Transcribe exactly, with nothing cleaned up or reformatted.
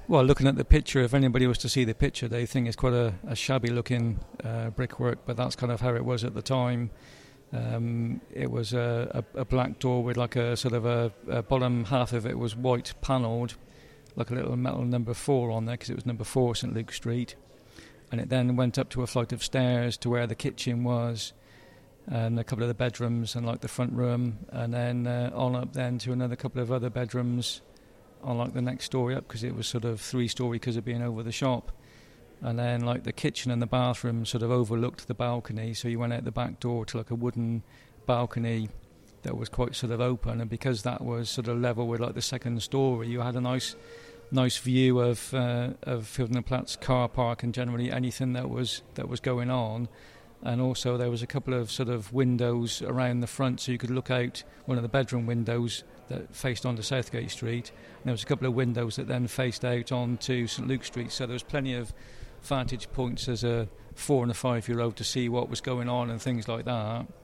Well, looking at the picture, if anybody was to see the picture, they think it's quite a, a shabby-looking uh, brickwork, but that's kind of how it was at the time. Um, it was a, a, a black door with like a sort of a, a bottom half of it was white panelled, like a little metal number four on there, because it was number four St Luke Street. And it then went up to a flight of stairs to where the kitchen was, and a couple of the bedrooms and like the front room, and then uh, on up then to another couple of other bedrooms on like the next story up, because it was sort of three story because of being over the shop. And then like the kitchen and the bathroom sort of overlooked the balcony, so you went out the back door to like a wooden balcony that was quite sort of open, and because that was sort of level with like the second story, you had a nice nice view of uh, of Field and Platt's car park and generally anything that was that was going on. And also there was a couple of sort of windows around the front, so you could look out one of the bedroom windows that faced onto Southgate Street, and there was a couple of windows that then faced out onto St Luke Street, so there was plenty of vantage points as a four and a five year old to see what was going on and things like that.